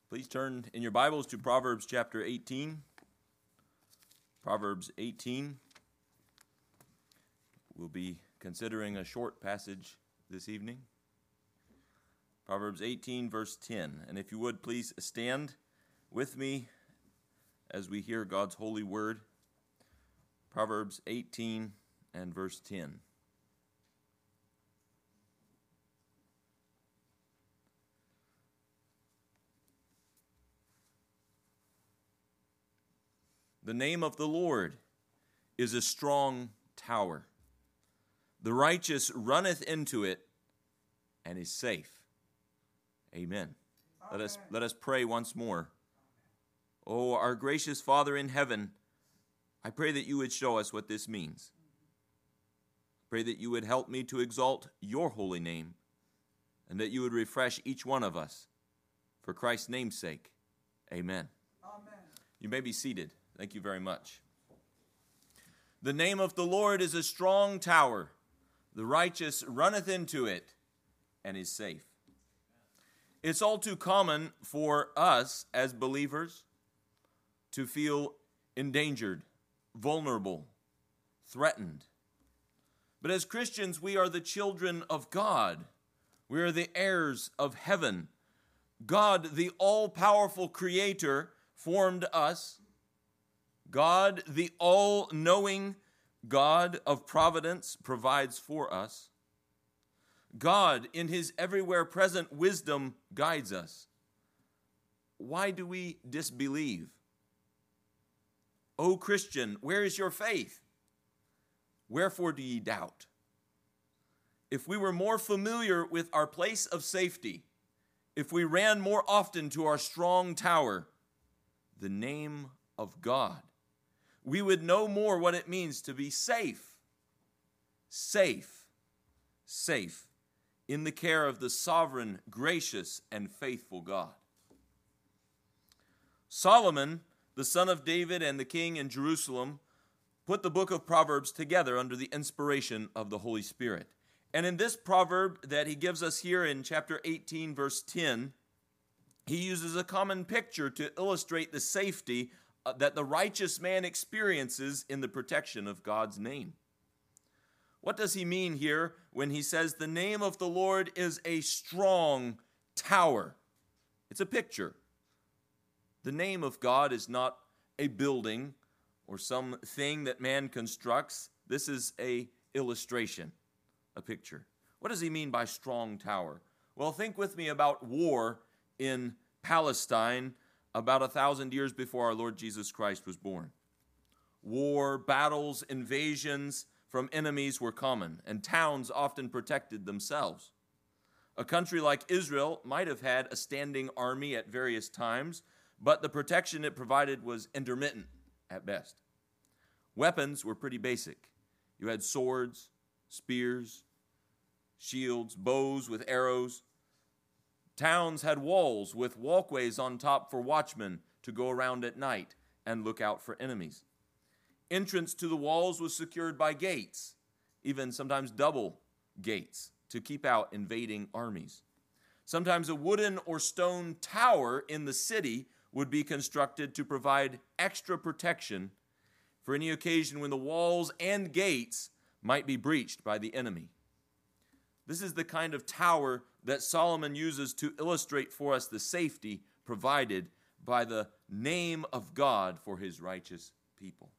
Please turn in your Bibles to Proverbs chapter 18. Proverbs 18. We'll be considering a short passage this evening. Proverbs 18, verse 10. And if you would, please stand with me as we hear God's holy word. Proverbs 18 and verse 10. The name of the Lord is a strong tower. The righteous runneth into it and is safe. Amen. Let us pray once more. Oh, our gracious Father in heaven, I pray that you would show us what this means. Pray that you would help me to exalt your holy name and that you would refresh each one of us. For Christ's name's sake, amen. Amen. You may be seated. Thank you very much. The name of the Lord is a strong tower. The righteous runneth into it and is safe. It's all too common for us as believers to feel endangered, vulnerable, threatened. But as Christians, we are the children of God. We are the heirs of heaven. God, the all-powerful Creator, formed us. God, the all-knowing God of providence, provides for us. God, in his everywhere present wisdom, guides us. Why do we disbelieve? O Christian, where is your faith? Wherefore do ye doubt? If we were more familiar with our place of safety, if we ran more often to our strong tower, the name of God, we would know more what it means to be safe, in the care of the sovereign, gracious, and faithful God. Solomon, the son of David and the king in Jerusalem, put the book of Proverbs together under the inspiration of the Holy Spirit. And in this proverb that he gives us here in chapter 18, verse 10, he uses a common picture to illustrate the safety that the righteous man experiences in the protection of God's name. What does he mean here when he says the name of the Lord is a strong tower? It's a picture. The name of God is not a building or some thing that man constructs. This is an illustration, a picture. What does he mean by strong tower? Well, think with me about war in Palestine about 1,000 years before our Lord Jesus Christ was born. War, battles, invasions from enemies were common, and towns often protected themselves. A country like Israel might have had a standing army at various times, but the protection it provided was intermittent at best. Weapons were pretty basic. You had swords, spears, shields, bows with arrows. Towns had walls with walkways on top for watchmen to go around at night and look out for enemies. Entrance to the walls was secured by gates, even sometimes double gates, to keep out invading armies. Sometimes a wooden or stone tower in the city would be constructed to provide extra protection for any occasion when the walls and gates might be breached by the enemy. This is the kind of tower that Solomon uses to illustrate for us the safety provided by the name of God for his righteous people.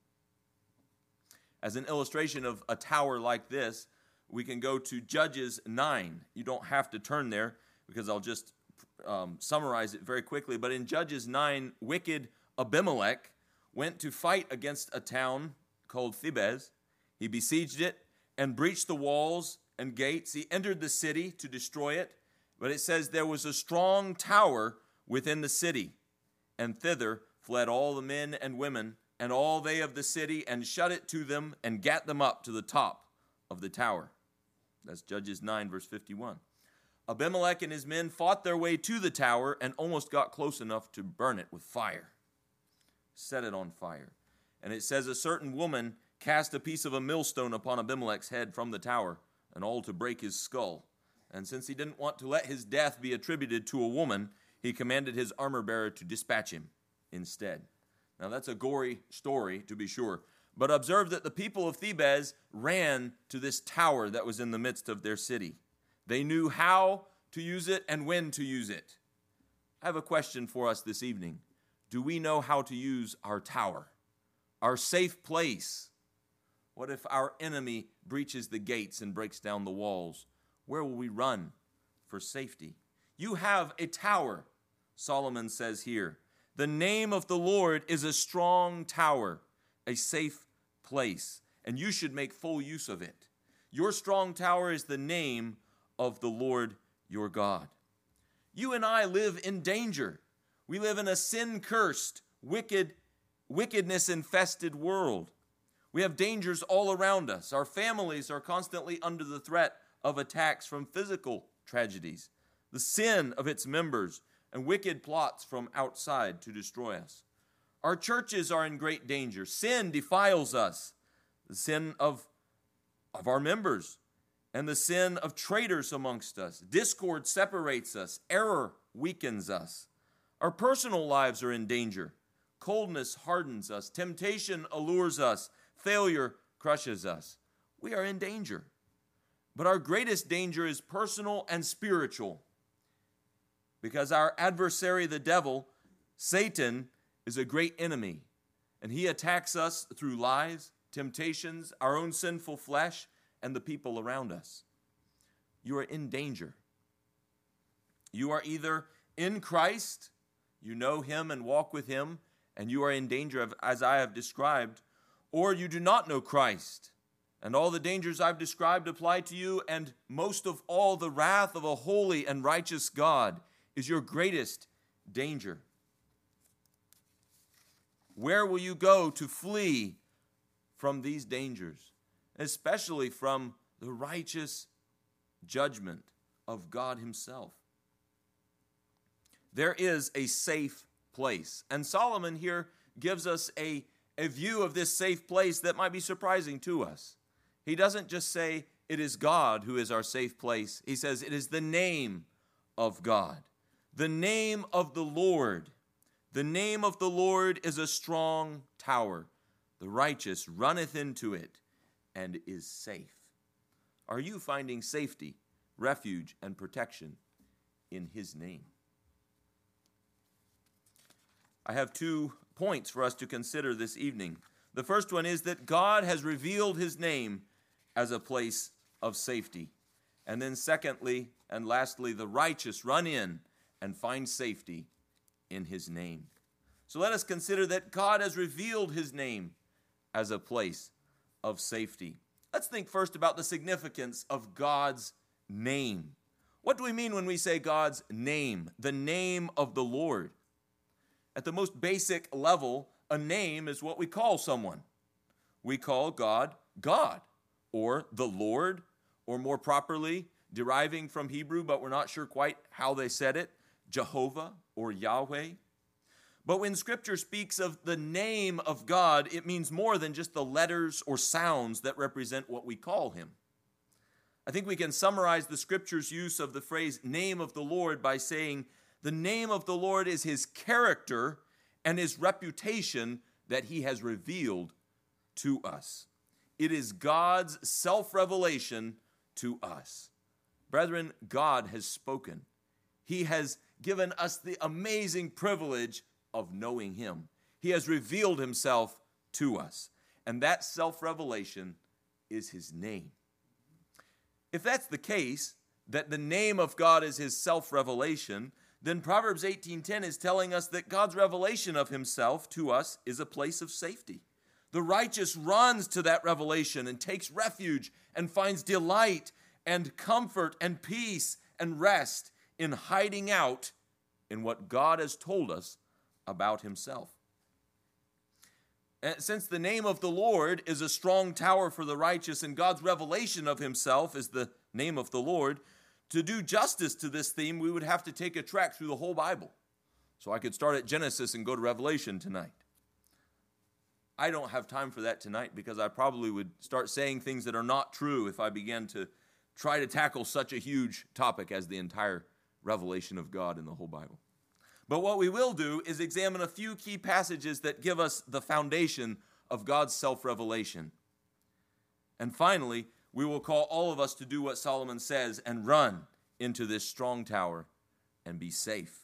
As an illustration of a tower like this, we can go to Judges 9. You don't have to turn there because I'll just summarize it very quickly. But in Judges 9, wicked Abimelech went to fight against a town called Thebez. He besieged it and breached the walls and gates. He entered the city to destroy it, but it says there was a strong tower within the city, and thither fled all the men and women and all they of the city, and shut it to them and gat them up to the top of the tower. That's Judges 9, verse 51. Abimelech and his men fought their way to the tower and almost got close enough to burn it with fire, set it on fire. And it says a certain woman cast a piece of a millstone upon Abimelech's head from the tower, and all to break his skull. And since he didn't want to let his death be attributed to a woman, he commanded his armor-bearer to dispatch him instead. Now that's a gory story, to be sure. But observe that the people of Thebes ran to this tower that was in the midst of their city. They knew how to use it and when to use it. I have a question for us this evening. Do we know how to use our tower, our safe place? What if our enemy breaches the gates and breaks down the walls? Where will we run for safety? You have a tower, Solomon says here. The name of the Lord is a strong tower, a safe place, and you should make full use of it. Your strong tower is the name of the Lord your God. You and I live in danger. We live in a sin-cursed, wickedness-infested world. We have dangers all around us. Our families are constantly under the threat of attacks from physical tragedies, the sin of its members, and wicked plots from outside to destroy us. Our churches are in great danger. Sin defiles us, the sin of our members, and the sin of traitors amongst us. Discord separates us. Error weakens us. Our personal lives are in danger. Coldness hardens us. Temptation allures us. Failure crushes us. We are in danger. But our greatest danger is personal and spiritual, because our adversary, the devil, Satan, is a great enemy, and he attacks us through lies, temptations, our own sinful flesh, and the people around us. You are in danger. You are either in Christ, you know him and walk with him, and you are in danger of, as I have described, or you do not know Christ, and all the dangers I've described apply to you, and most of all, the wrath of a holy and righteous God is your greatest danger. Where will you go to flee from these dangers, especially from the righteous judgment of God himself? There is a safe place, and Solomon here gives us a view of this safe place that might be surprising to us. He doesn't just say it is God who is our safe place. He says it is the name of God. The name of the Lord. The name of the Lord is a strong tower. The righteous runneth into it and is safe. Are you finding safety, refuge, and protection in his name? I have 2 points for us to consider this evening. The first one is that God has revealed his name as a place of safety. And then secondly and lastly, the righteous run in and find safety in his name. So let us consider that God has revealed his name as a place of safety. Let's think first about the significance of God's name. What do we mean when we say God's name, the name of the Lord? At the most basic level, a name is what we call someone. We call God, God, or the Lord, or more properly, deriving from Hebrew, but we're not sure quite how they said it, Jehovah or Yahweh. But when Scripture speaks of the name of God, it means more than just the letters or sounds that represent what we call him. I think we can summarize the Scripture's use of the phrase name of the Lord by saying the name of the Lord is his character and his reputation that he has revealed to us. It is God's self-revelation to us. Brethren, God has spoken. He has given us the amazing privilege of knowing him. He has revealed himself to us, and that self-revelation is his name. If that's the case, that the name of God is his self-revelation, then Proverbs 18:10 is telling us that God's revelation of himself to us is a place of safety. The righteous runs to that revelation and takes refuge and finds delight and comfort and peace and rest in hiding out in what God has told us about himself. And since the name of the Lord is a strong tower for the righteous and God's revelation of himself is the name of the Lord, to do justice to this theme, we would have to take a trek through the whole Bible. So I could start at Genesis and go to Revelation tonight. I don't have time for that tonight because I probably would start saying things that are not true if I began to try to tackle such a huge topic as the entire revelation of God in the whole Bible. But what we will do is examine a few key passages that give us the foundation of God's self-revelation. And finally, we will call all of us to do what Solomon says and run into this strong tower and be safe.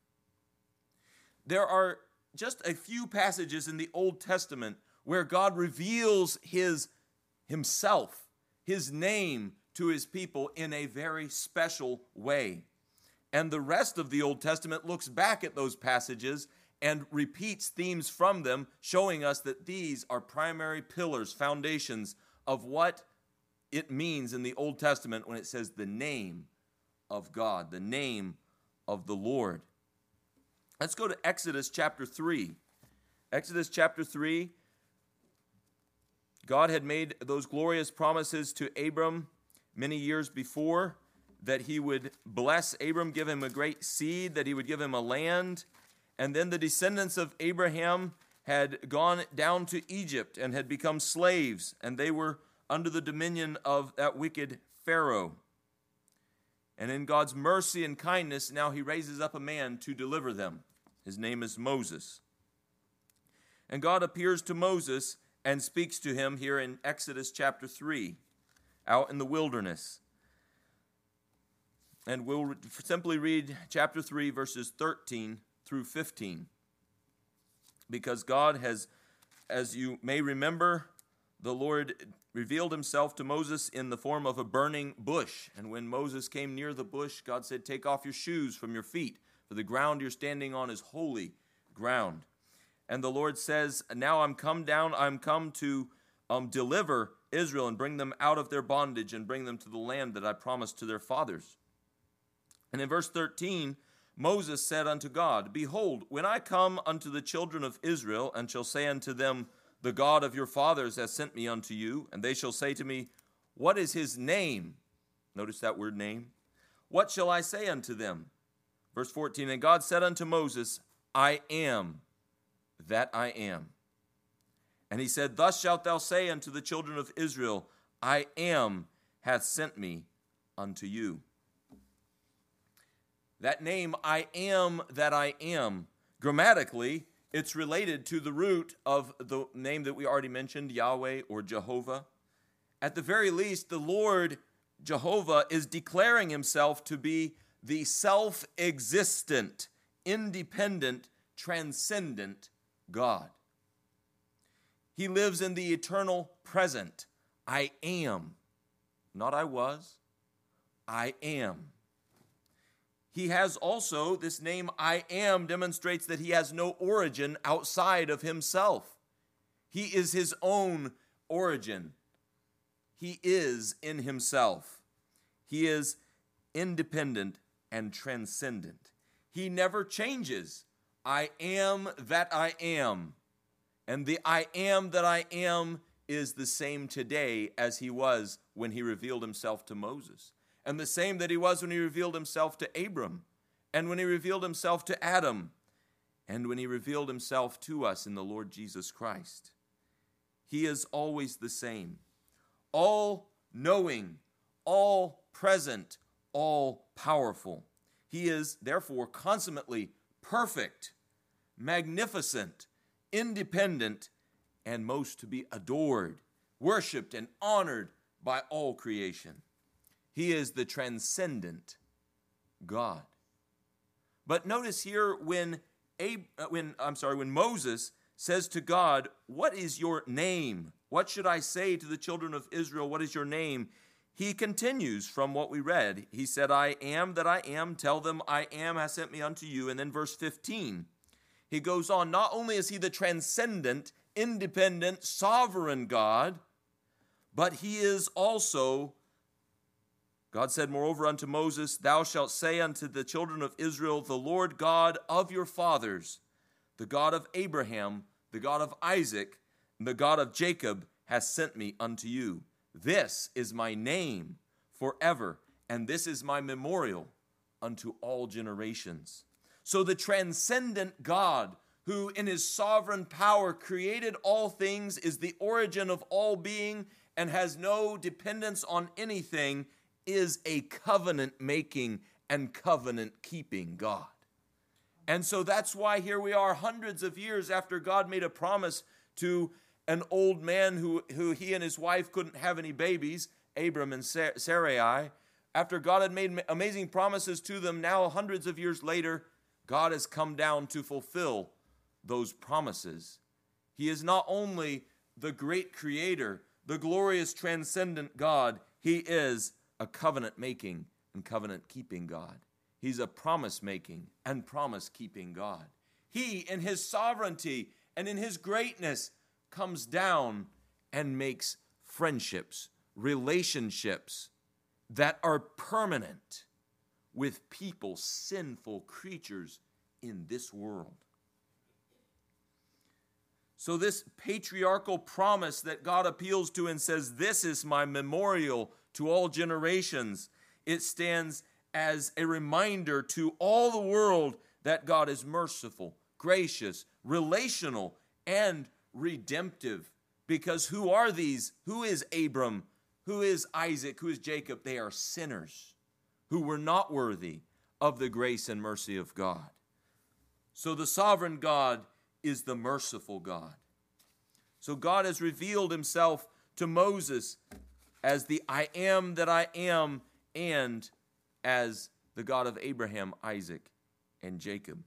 There are just a few passages in the Old Testament where God reveals himself, his name to his people in a very special way. And the rest of the Old Testament looks back at those passages and repeats themes from them, showing us that these are primary pillars, foundations of what it means in the Old Testament when it says the name of God, the name of the Lord. Let's go to Exodus chapter 3. Exodus chapter 3, God had made those glorious promises to Abram many years before, that he would bless Abram, give him a great seed, that he would give him a land. And then the descendants of Abraham had gone down to Egypt and had become slaves, and they were under the dominion of that wicked Pharaoh. And in God's mercy and kindness, now he raises up a man to deliver them. His name is Moses. And God appears to Moses and speaks to him here in Exodus chapter 3, out in the wilderness. And we'll simply read chapter 3, verses 13 through 15. Because God has, as you may remember, the Lord revealed himself to Moses in the form of a burning bush. And when Moses came near the bush, God said, "Take off your shoes from your feet, for the ground you're standing on is holy ground." And the Lord says, "Now I'm come to deliver Israel and bring them out of their bondage and bring them to the land that I promised to their fathers." And in verse 13, Moses said unto God, "Behold, when I come unto the children of Israel, and shall say unto them, The God of your fathers has sent me unto you, and they shall say to me, What is his name?" Notice that word name. "What shall I say unto them?" Verse 14, "And God said unto Moses, I am that I am. And he said, Thus shalt thou say unto the children of Israel, I am hath sent me unto you." That name, I am that I am, grammatically, it's related to the root of the name that we already mentioned, Yahweh or Jehovah. At the very least, the Lord Jehovah is declaring himself to be the self-existent, independent, transcendent God. He lives in the eternal present. I am. Not I was. I am. He has also, this name I am demonstrates that he has no origin outside of himself. He is his own origin. He is in himself. He is independent and transcendent. He never changes. I am that I am. And the I am that I am is the same today as he was when he revealed himself to Moses. And the same that he was when he revealed himself to Abram, and when he revealed himself to Adam, and when he revealed himself to us in the Lord Jesus Christ. He is always the same, all-knowing, all-present, all-powerful. He is, therefore, consummately perfect, magnificent, independent, and most to be adored, worshiped, and honored by all creation. He is the transcendent God. But notice here when Moses says to God, "What is your name? What should I say to the children of Israel? What is your name?" He continues from what we read. He said, "I am that I am. Tell them I am has sent me unto you." And then verse 15, he goes on. Not only is he the transcendent, independent, sovereign God, but he is also, God said, moreover unto Moses, "Thou shalt say unto the children of Israel, the Lord God of your fathers, the God of Abraham, the God of Isaac, and the God of Jacob has sent me unto you. This is my name forever, and this is my memorial unto all generations." So the transcendent God, who in his sovereign power created all things, is the origin of all being, and has no dependence on anything, is a covenant-making and covenant-keeping God. And so that's why here we are hundreds of years after God made a promise to an old man who he and his wife couldn't have any babies, Abram and Sarai. After God had made amazing promises to them, now hundreds of years later, God has come down to fulfill those promises. He is not only the great creator, the glorious transcendent God, he is a covenant-making and covenant-keeping God. He's a promise-making and promise-keeping God. He, in his sovereignty and in his greatness, comes down and makes friendships, relationships that are permanent with people, sinful creatures in this world. So this patriarchal promise that God appeals to and says, this is my memorial to all generations, it stands as a reminder to all the world that God is merciful, gracious, relational, and redemptive. Because who are these? Who is Abram? Who is Isaac? Who is Jacob? They are sinners who were not worthy of the grace and mercy of God. So the sovereign God is the merciful God. So God has revealed himself to Moses as the I am that I am, and as the God of Abraham, Isaac, and Jacob.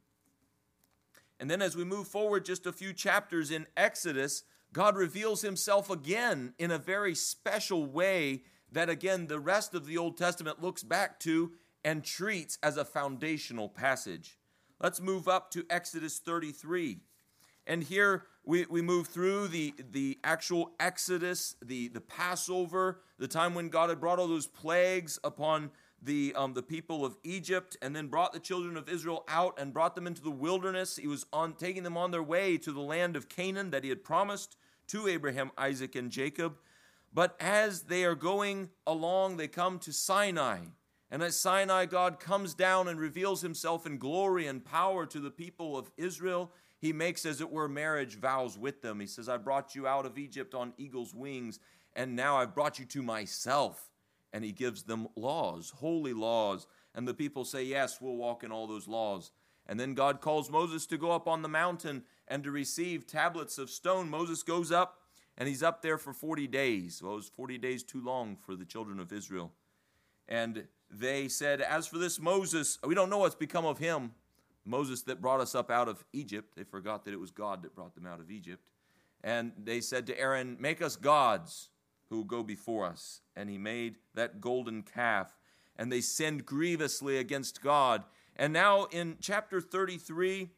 And then as we move forward just a few chapters in Exodus, God reveals himself again in a very special way that, again, the rest of the Old Testament looks back to and treats as a foundational passage. Let's move up to Exodus 33. And here we move through the actual Exodus, the Passover, the time when God had brought all those plagues upon the people of Egypt, and then brought the children of Israel out and brought them into the wilderness. He was taking them on their way to the land of Canaan that he had promised to Abraham, Isaac, and Jacob. But as they are going along, they come to Sinai. And at Sinai, God comes down and reveals himself in glory and power to the people of Israel. He makes, as it were, marriage vows with them. He says, I brought you out of Egypt on eagle's wings, and now I've brought you to myself. And he gives them laws, holy laws. And the people say, yes, we'll walk in all those laws. And then God calls Moses to go up on the mountain and to receive tablets of stone. Moses goes up, and he's up there for 40 days. Well, it was 40 days too long for the children of Israel. And they said, as for this Moses, we don't know what's become of him. Moses that brought us up out of Egypt. They forgot that it was God that brought them out of Egypt. And they said to Aaron, make us gods who will go before us. And he made that golden calf. And they sinned grievously against God. And now in chapter 33,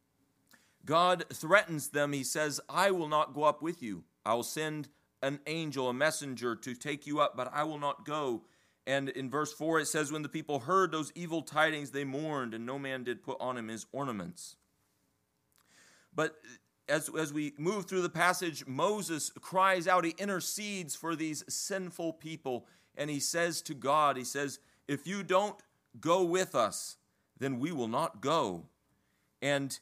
God threatens them. He says, I will not go up with you. I will send an angel, a messenger, to take you up, but I will not go. And in verse 4 it says, when the people heard those evil tidings, they mourned, and no man did put on him his ornaments. But as we move through the passage, Moses cries out, he intercedes for these sinful people, and he says to God, he says, if you don't go with us, then we will not go. And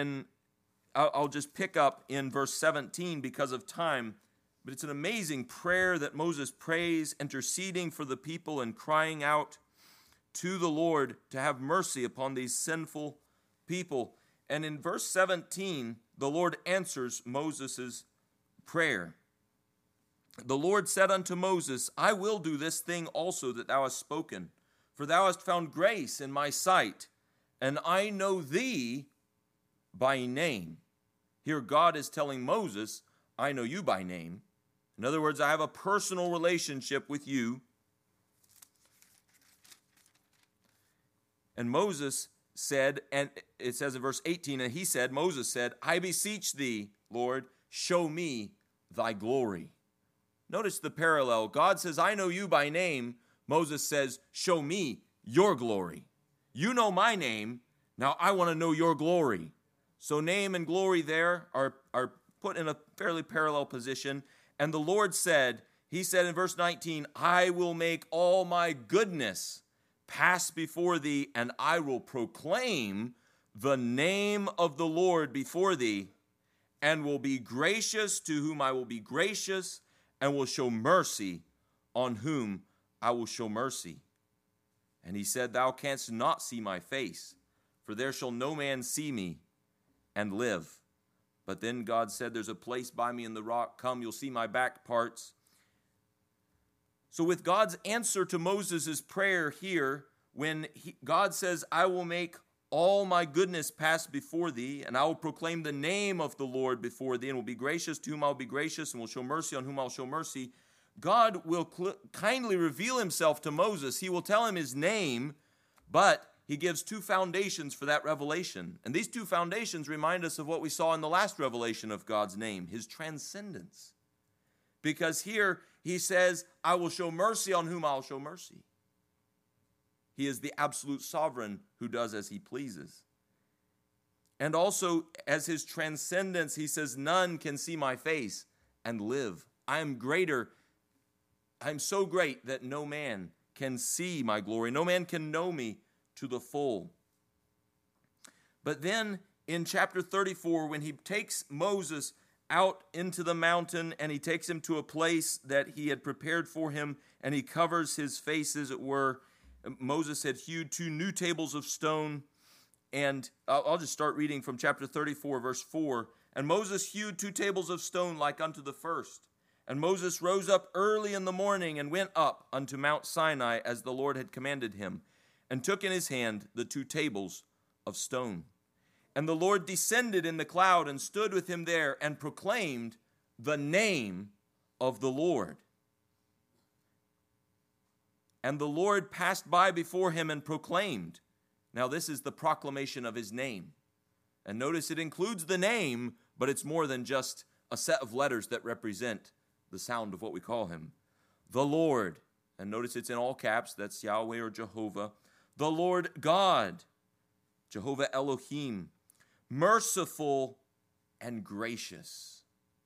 I'll just pick up in verse 17 because of time, but it's an amazing prayer that Moses prays, interceding for the people and crying out to the Lord to have mercy upon these sinful people. And in verse 17, the Lord answers Moses' prayer. The Lord said unto Moses, I will do this thing also that thou hast spoken, for thou hast found grace in my sight, and I know thee by name. Here God is telling Moses, I know you by name. In other words, I have a personal relationship with you. And Moses said, and it says in verse 18, and he said, Moses said, I beseech thee, Lord, show me thy glory. Notice the parallel. God says, I know you by name. Moses says, show me your glory. You know my name. Now I want to know your glory. So name and glory there are put in a fairly parallel position. And the Lord said, he said in verse 19, I will make all my goodness pass before thee, and I will proclaim the name of the Lord before thee, and will be gracious to whom I will be gracious, and will show mercy on whom I will show mercy. And he said, thou canst not see my face, for there shall no man see me and live. But then God said, there's a place by me in the rock. Come, you'll see my back parts. So with God's answer to Moses' prayer here, when God says, I will make all my goodness pass before thee, and I will proclaim the name of the Lord before thee, and will be gracious to whom I will be gracious, and will show mercy on whom I will show mercy, God will kindly reveal himself to Moses. He will tell him his name, but he gives two foundations for that revelation. And these two foundations remind us of what we saw in the last revelation of God's name, his transcendence. Because here he says, I will show mercy on whom I will show mercy. He is the absolute sovereign who does as he pleases. And also, as his transcendence, he says, none can see my face and live. I am greater. I am so great that no man can see my glory. No man can know me to the full. But then in chapter 34, when he takes Moses out into the mountain and he takes him to a place that he had prepared for him, and he covers his face, as it were, Moses had hewed 2 new tables of stone. And I'll just start reading from chapter 34, verse 4. And Moses hewed 2 tables of stone like unto the first. And Moses rose up early in the morning and went up unto Mount Sinai as the Lord had commanded him, and took in his hand the 2 tables of stone. And the Lord descended in the cloud and stood with him there and proclaimed the name of the Lord. And the Lord passed by before him and proclaimed. Now this is the proclamation of his name. And notice it includes the name, but it's more than just a set of letters that represent the sound of what we call him. The Lord. And notice it's in all caps. That's Yahweh or Jehovah. The Lord God, Jehovah Elohim, merciful and gracious,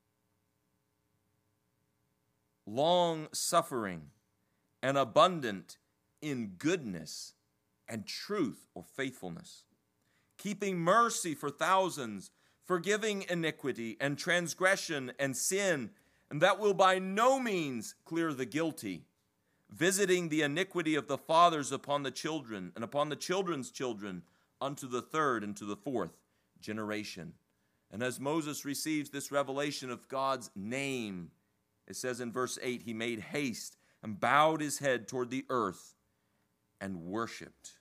long-suffering and abundant in goodness and truth or faithfulness, keeping mercy for thousands, forgiving iniquity and transgression and sin, and that will by no means clear the guilty, visiting the iniquity of the fathers upon the children, and upon the children's children, unto the 3rd and to the 4th generation. And as Moses receives this revelation of God's name, it says in verse 8, he made haste and bowed his head toward the earth and worshiped.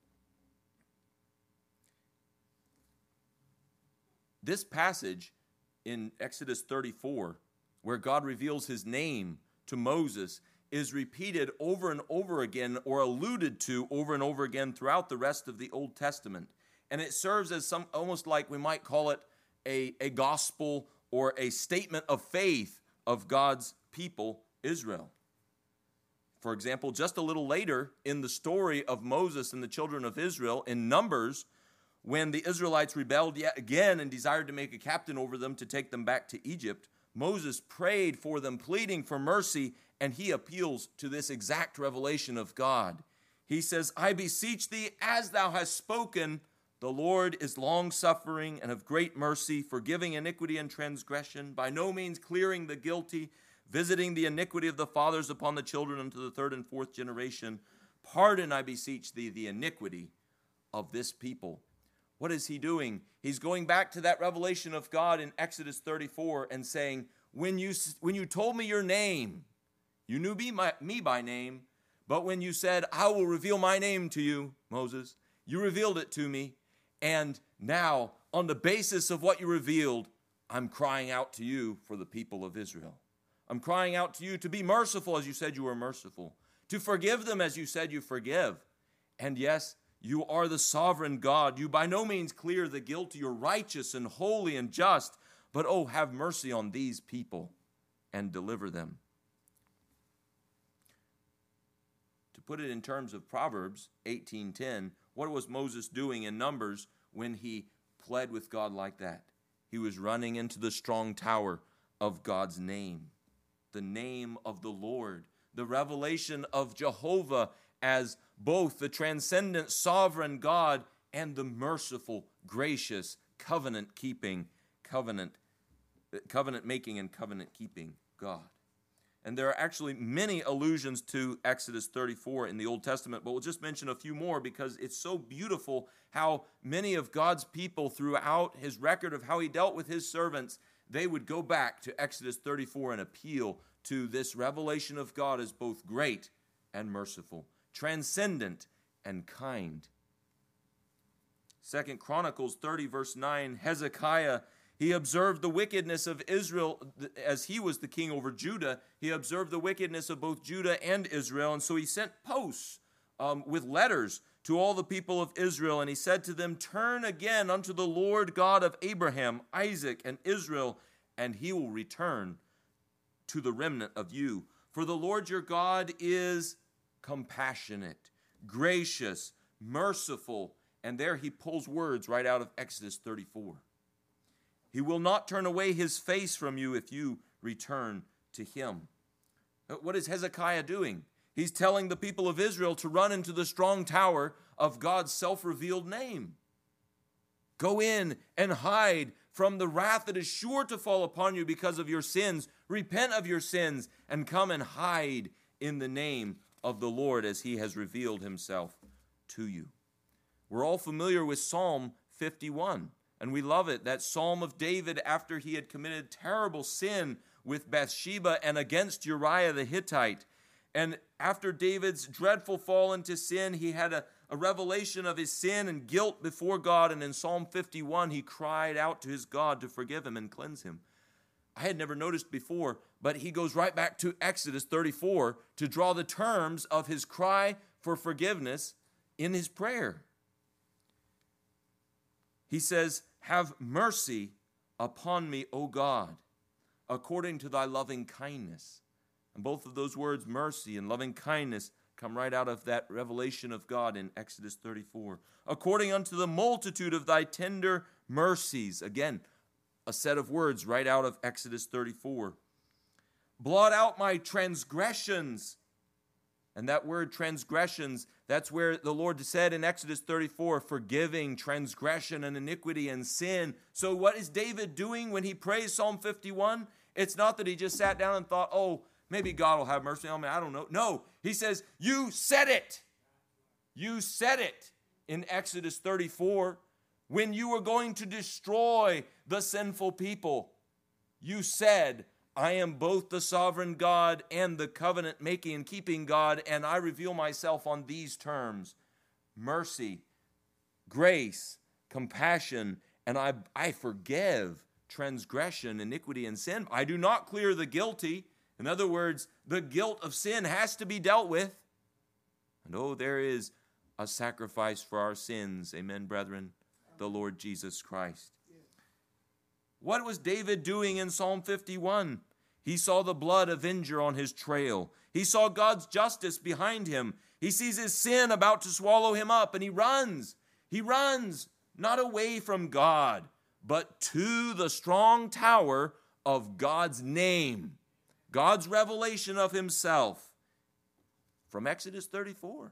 This passage in Exodus 34, where God reveals his name to Moses, is repeated over and over again, or alluded to over and over again throughout the rest of the Old Testament. And it serves as some, almost like we might call it a gospel or a statement of faith of God's people, Israel. For example, just a little later in the story of Moses and the children of Israel in Numbers, when the Israelites rebelled yet again and desired to make a captain over them to take them back to Egypt, Moses prayed for them, pleading for mercy, and he appeals to this exact revelation of God. He says, I beseech thee, as thou hast spoken, the Lord is long-suffering and of great mercy, forgiving iniquity and transgression, by no means clearing the guilty, visiting the iniquity of the fathers upon the children unto the 3rd and 4th generation. Pardon, I beseech thee, the iniquity of this people. What is he doing? He's going back to that revelation of God in Exodus 34 and saying, when you told me your name, you knew me by name, but when you said, I will reveal my name to you, Moses, you revealed it to me. And now, on the basis of what you revealed, I'm crying out to you for the people of Israel. I'm crying out to you to be merciful as you said you were merciful, to forgive them as you said you forgive. And yes, you are the sovereign God. You by no means clear the guilty. You're righteous and holy and just. But oh, have mercy on these people and deliver them. To put it in terms of Proverbs 18:10, what was Moses doing in Numbers when he pled with God like that? He was running into the strong tower of God's name, the name of the Lord, the revelation of Jehovah as both the transcendent sovereign God and the merciful, gracious, covenant-making and covenant-keeping God. And there are actually many allusions to Exodus 34 in the Old Testament, but we'll just mention a few more because it's so beautiful how many of God's people throughout his record of how he dealt with his servants, they would go back to Exodus 34 and appeal to this revelation of God as both great and merciful, transcendent and kind. 2 Chronicles 30 verse 9, Hezekiah, he observed the wickedness of Israel as he was the king over Judah. He observed the wickedness of both Judah and Israel, and so he sent posts with letters to all the people of Israel, and he said to them, "Turn again unto the Lord God of Abraham, Isaac, and Israel, and he will return to the remnant of you. For the Lord your God is compassionate, gracious, merciful." And there he pulls words right out of Exodus 34. He will not turn away his face from you if you return to him. What is Hezekiah doing? He's telling the people of Israel to run into the strong tower of God's self-revealed name. Go in and hide from the wrath that is sure to fall upon you because of your sins. Repent of your sins and come and hide in the name of the Lord as he has revealed himself to you. We're all familiar with Psalm 51. And we love it, that Psalm of David after he had committed terrible sin with Bathsheba and against Uriah the Hittite. And after David's dreadful fall into sin, he had a revelation of his sin and guilt before God. And in Psalm 51, he cried out to his God to forgive him and cleanse him. I had never noticed before, but he goes right back to Exodus 34 to draw the terms of his cry for forgiveness in his prayer. He says, "Have mercy upon me, O God, according to thy loving kindness." And both of those words, mercy and loving kindness, come right out of that revelation of God in Exodus 34. "According unto the multitude of thy tender mercies." Again, a set of words right out of Exodus 34. "Blot out my transgressions." And that word transgressions, that's where the Lord said in Exodus 34, forgiving transgression and iniquity and sin. So what is David doing when he prays Psalm 51? It's not that he just sat down and thought, oh, maybe God will have mercy on me. I don't know. No, he says, you said it. You said it in Exodus 34 when you were going to destroy the sinful people. You said, I am both the sovereign God and the covenant-making and keeping God, and I reveal myself on these terms: mercy, grace, compassion, and I forgive transgression, iniquity, and sin. I do not clear the guilty. In other words, the guilt of sin has to be dealt with. And oh, there is a sacrifice for our sins. Amen, brethren, the Lord Jesus Christ. What was David doing in Psalm 51? He saw the blood avenger on his trail. He saw God's justice behind him. He sees his sin about to swallow him up, and he runs. He runs, not away from God, but to the strong tower of God's name, God's revelation of himself. From Exodus 34.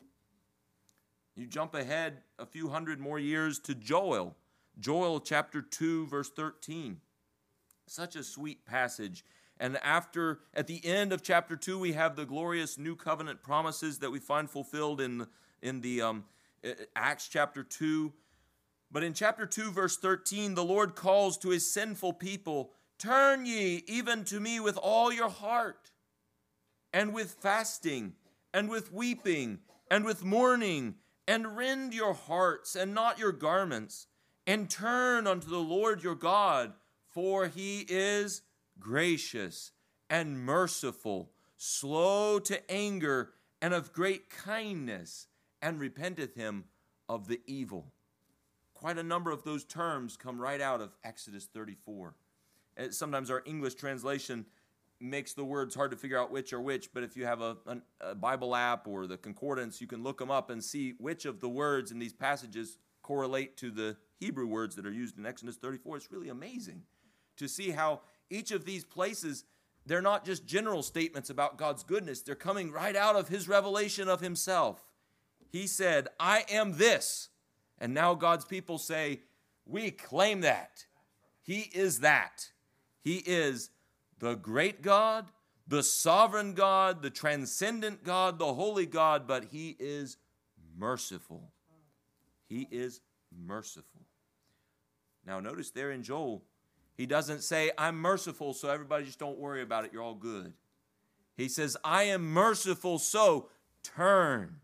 You jump ahead a few hundred more years to Joel. Joel chapter 2, verse 13. Such a sweet passage. And at the end of chapter 2, we have the glorious new covenant promises that we find fulfilled in the Acts chapter 2. But in chapter 2, verse 13, the Lord calls to his sinful people, "Turn ye even to me with all your heart, and with fasting, and with weeping, and with mourning, and rend your hearts and not your garments, and turn unto the Lord your God, for he is gracious and merciful, slow to anger, and of great kindness, and repenteth him of the evil." Quite a number of those terms come right out of Exodus 34. And sometimes our English translation makes the words hard to figure out which are which, but if you have a Bible app or the concordance, you can look them up and see which of the words in these passages correlate to the Hebrew words that are used in Exodus 34. It's really amazing to see how each of these places, they're not just general statements about God's goodness. They're coming right out of his revelation of himself. He said, I am this. And now God's people say, we claim that. He is that. He is the great God, the sovereign God, the transcendent God, the holy God, but he is merciful. He is merciful. Now notice there in Joel, he doesn't say, I'm merciful, so everybody just don't worry about it, you're all good. He says, I am merciful, so turn.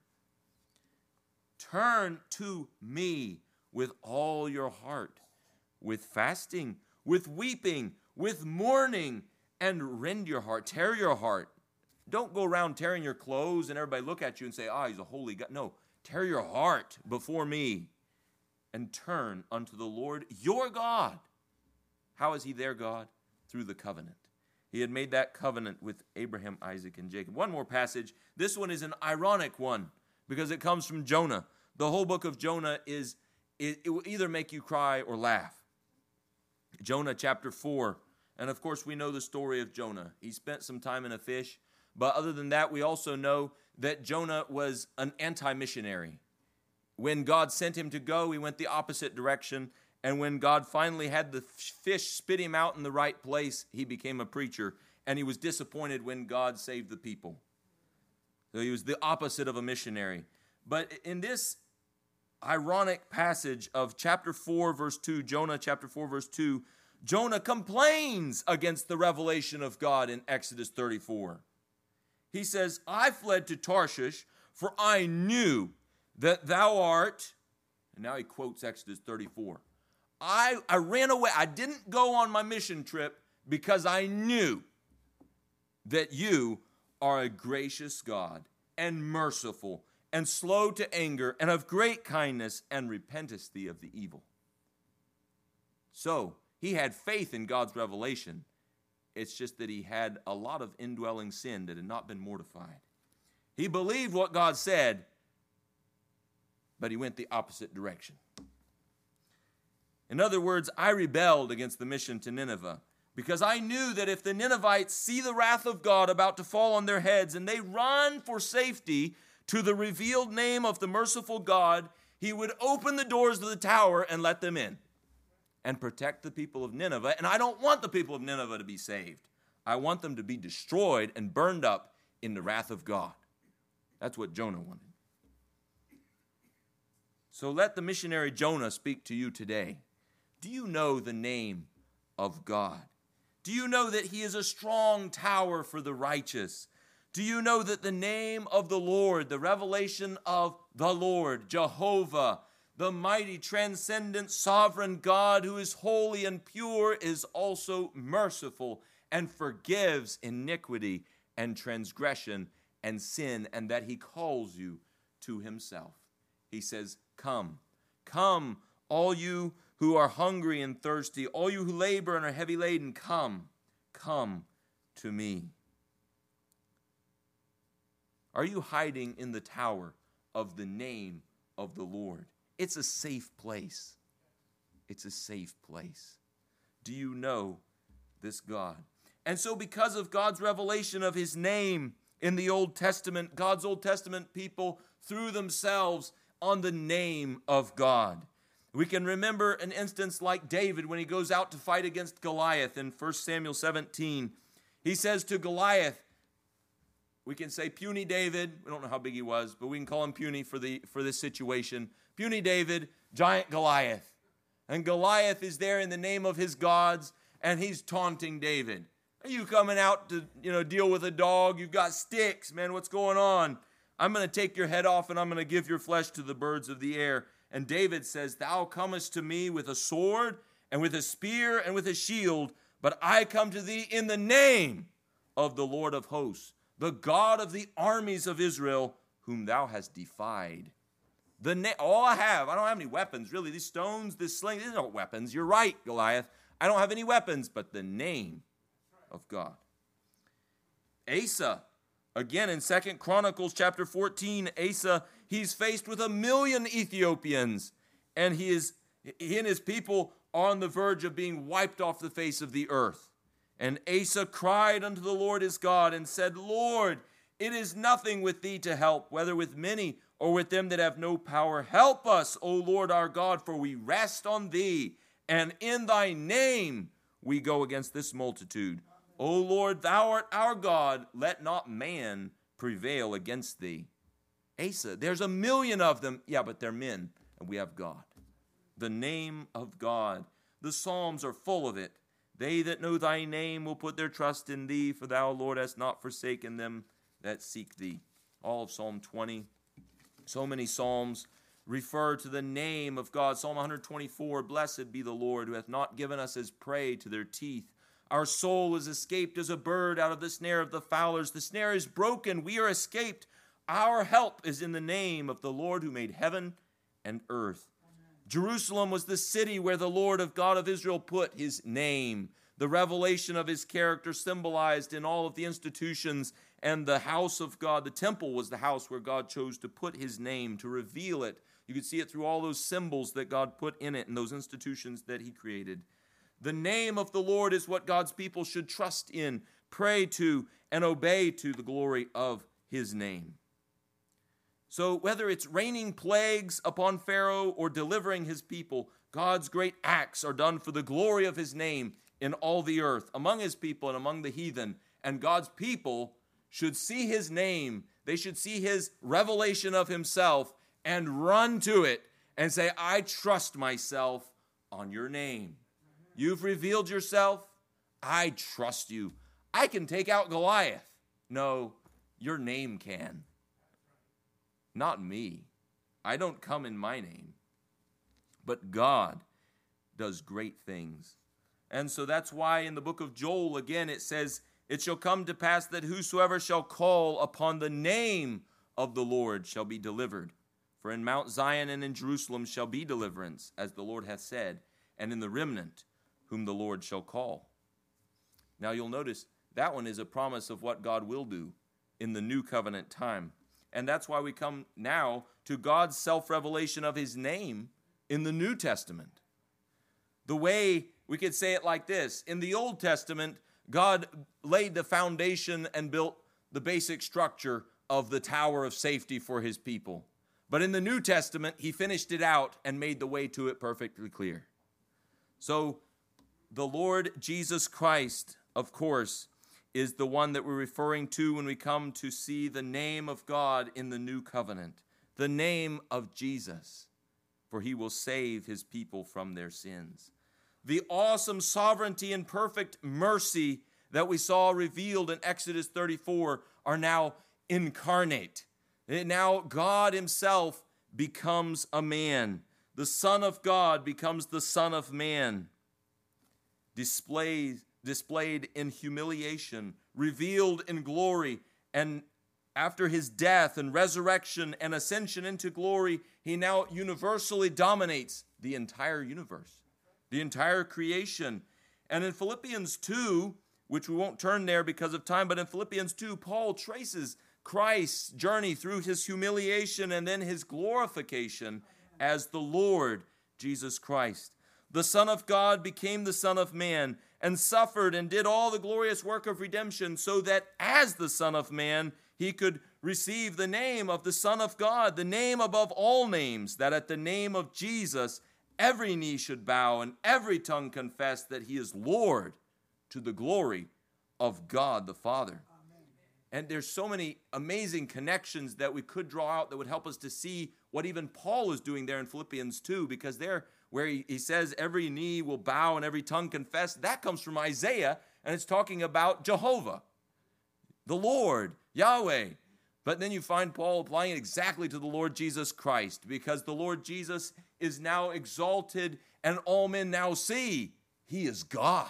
Turn to me with all your heart, with fasting, with weeping, with mourning, and rend your heart, tear your heart. Don't go around tearing your clothes and everybody look at you and say, he's a holy God. No, tear your heart before me and turn unto the Lord your God. How is he their God? Through the covenant. He had made that covenant with Abraham, Isaac, and Jacob. One more passage. This one is an ironic one because it comes from Jonah. The whole book of Jonah it will either make you cry or laugh. Jonah chapter 4. And of course, we know the story of Jonah. He spent some time in a fish. But other than that, we also know that Jonah was an anti-missionary. When God sent him to go, he went the opposite direction. And when God finally had the fish spit him out in the right place, he became a preacher. And he was disappointed when God saved the people. So he was the opposite of a missionary. But in this ironic passage of chapter 4, verse 2, Jonah chapter 4, verse 2, Jonah complains against the revelation of God in Exodus 34. He says, I fled to Tarshish, for I knew that thou art, and now he quotes Exodus 34. I ran away. I didn't go on my mission trip because I knew that you are a gracious God and merciful and slow to anger and of great kindness and repentest thee of the evil. So, he had faith in God's revelation. It's just that he had a lot of indwelling sin that had not been mortified. He believed what God said, but he went the opposite direction. In other words, I rebelled against the mission to Nineveh because I knew that if the Ninevites see the wrath of God about to fall on their heads and they run for safety to the revealed name of the merciful God, he would open the doors of the tower and let them in and protect the people of Nineveh. And I don't want the people of Nineveh to be saved. I want them to be destroyed and burned up in the wrath of God. That's what Jonah wanted. So let the missionary Jonah speak to you today. Do you know the name of God? Do you know that he is a strong tower for the righteous? Do you know that the name of the Lord, the revelation of the Lord, Jehovah, the mighty, transcendent, sovereign God who is holy and pure, is also merciful and forgives iniquity and transgression and sin, and that he calls you to himself. He says, come, come, all you who are hungry and thirsty, all you who labor and are heavy laden, come to me. Are you hiding in the tower of the name of the Lord? It's a safe place. It's a safe place. Do you know this God? And so because of God's revelation of his name in the Old Testament, God's Old Testament people threw themselves on the name of God. We can remember an instance like David when he goes out to fight against Goliath in 1 Samuel 17. He says to Goliath, we can say puny David, we don't know how big he was, but we can call him puny for this situation. Puny David, giant Goliath. And Goliath is there in the name of his gods, and he's taunting David. Are you coming out to deal with a dog? You've got sticks, man, what's going on? I'm going to take your head off, and I'm going to give your flesh to the birds of the air. And David says, thou comest to me with a sword and with a spear and with a shield, but I come to thee in the name of the Lord of hosts, the God of the armies of Israel, whom thou hast defied. All I don't have any weapons, really. These stones, this sling, these are not weapons. You're right, Goliath. I don't have any weapons, but the name of God. Asa, again in 2 Chronicles chapter 14, Asa, he's faced with 1,000,000 Ethiopians, and he and his people are on the verge of being wiped off the face of the earth. And Asa cried unto the Lord his God and said, Lord, it is nothing with thee to help, whether with many or with them that have no power. Help us, O Lord our God, for we rest on thee, and in thy name we go against this multitude. O Lord, thou art our God. Let not man prevail against thee. Asa, there's 1,000,000 of them. Yeah, but they're men, and we have God. The name of God. The Psalms are full of it. They that know thy name will put their trust in thee, for thou, Lord, hast not forsaken them that seek thee. All of Psalm 20. So many Psalms refer to the name of God. Psalm 124, blessed be the Lord, who hath not given us as prey to their teeth. Our soul is escaped as a bird out of the snare of the fowlers. The snare is broken, we are escaped. Our help is in the name of the Lord who made heaven and earth. Jerusalem was the city where the Lord of God of Israel put his name. The revelation of his character symbolized in all of the institutions and the house of God. The temple was the house where God chose to put his name, to reveal it. You could see it through all those symbols that God put in it and those institutions that he created. The name of the Lord is what God's people should trust in, pray to, and obey to the glory of his name. So whether it's raining plagues upon Pharaoh or delivering his people, God's great acts are done for the glory of his name in all the earth, among his people and among the heathen. And God's people should see his name. They should see his revelation of himself and run to it and say, I trust myself on your name. You've revealed yourself. I trust you. I can take out Goliath. No, your name can. Not me. I don't come in my name. But God does great things. And so that's why in the book of Joel, again, it says, it shall come to pass that whosoever shall call upon the name of the Lord shall be delivered. For in Mount Zion and in Jerusalem shall be deliverance, as the Lord hath said, and in the remnant whom the Lord shall call. Now you'll notice that one is a promise of what God will do in the new covenant time. And that's why we come now to God's self-revelation of his name in the New Testament. The way we could say it like this: in the Old Testament, God laid the foundation and built the basic structure of the tower of safety for his people. But in the New Testament, he finished it out and made the way to it perfectly clear. So the Lord Jesus Christ, of course, is the one that we're referring to when we come to see the name of God in the new covenant, the name of Jesus, for he will save his people from their sins. The awesome sovereignty and perfect mercy that we saw revealed in Exodus 34 are now incarnate. Now God himself becomes a man. The Son of God becomes the Son of Man, displayed in humiliation, revealed in glory, and after his death and resurrection and ascension into glory, he now universally dominates the entire universe, the entire creation. And in Philippians 2, which we won't turn there because of time, but in Philippians 2, Paul traces Christ's journey through his humiliation and then his glorification as the Lord Jesus Christ. The Son of God became the Son of Man and suffered and did all the glorious work of redemption so that as the Son of Man, he could receive the name of the Son of God, the name above all names, that at the name of Jesus, every knee should bow and every tongue confess that he is Lord, to the glory of God the Father. Amen. And there's so many amazing connections that we could draw out that would help us to see what even Paul is doing there in Philippians 2, because there where he says every knee will bow and every tongue confess, that comes from Isaiah, and it's talking about Jehovah, the Lord, Yahweh. But then you find Paul applying it exactly to the Lord Jesus Christ, because the Lord Jesus is now exalted and all men now see he is God.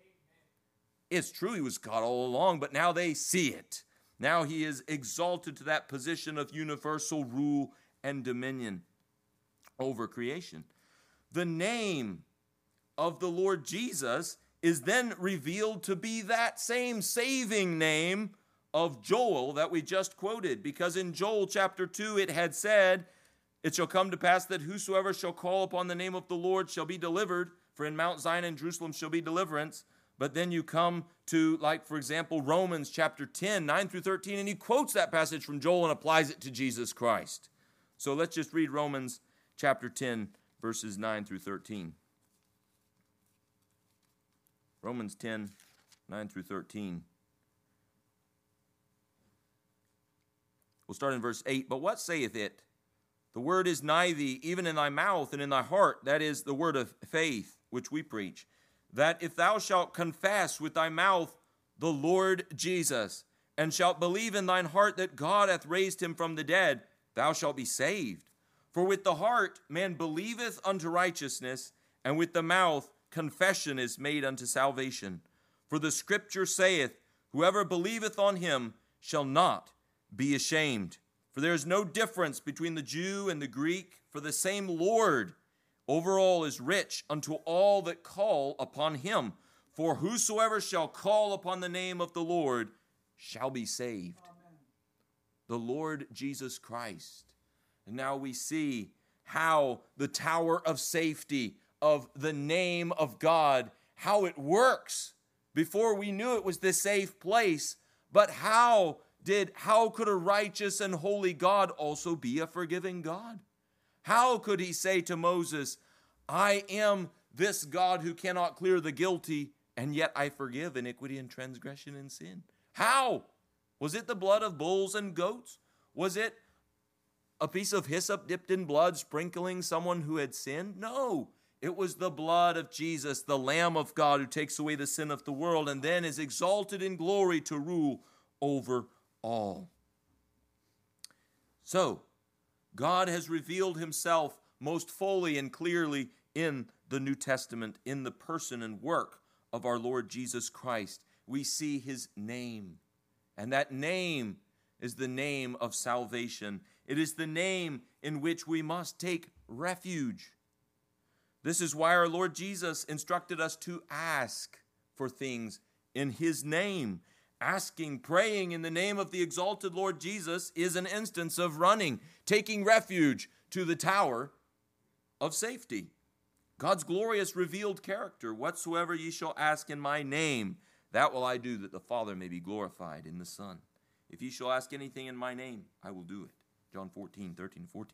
It's true he was God all along, but now they see it. Now he is exalted to that position of universal rule and dominion over creation. The name of the Lord Jesus is then revealed to be that same saving name of Joel that we just quoted, because in Joel chapter 2 it had said, it shall come to pass that whosoever shall call upon the name of the Lord shall be delivered, for in Mount Zion and Jerusalem shall be deliverance. But then you come to, like, for example, Romans chapter 10, 9 through 13, and he quotes that passage from Joel and applies it to Jesus Christ. So let's just read Romans chapter 10, verses 9 through 13. Romans 10, 9 through 13. We'll start in verse 8. But what saith it? The word is nigh thee, even in thy mouth and in thy heart. That is the word of faith, which we preach. That if thou shalt confess with thy mouth the Lord Jesus, and shalt believe in thine heart that God hath raised him from the dead, thou shalt be saved. For with the heart man believeth unto righteousness, and with the mouth confession is made unto salvation. For the scripture saith, whoever believeth on him shall not be ashamed. For there is no difference between the Jew and the Greek, for the same Lord over all is rich unto all that call upon him. For whosoever shall call upon the name of the Lord shall be saved. Amen. The Lord Jesus Christ. And now we see how the tower of safety of the name of God, how it works. Before we knew it was the safe place, but how could a righteous and holy God also be a forgiving God? How could he say to Moses, I am this God who cannot clear the guilty, and yet I forgive iniquity and transgression and sin? How? Was it the blood of bulls and goats? Was it a piece of hyssop dipped in blood sprinkling someone who had sinned? No. It was the blood of Jesus, the Lamb of God, who takes away the sin of the world and then is exalted in glory to rule over all. So, God has revealed himself most fully and clearly in the New Testament, in the person and work of our Lord Jesus Christ. We see his name, and that name is the name of salvation. It is the name in which we must take refuge. This is why our Lord Jesus instructed us to ask for things in his name. Asking, praying in the name of the exalted Lord Jesus is an instance of running, taking refuge to the tower of safety. God's glorious revealed character, whatsoever ye shall ask in my name, that will I do, that the Father may be glorified in the Son. If ye shall ask anything in my name, I will do it. John 14, 13, 14.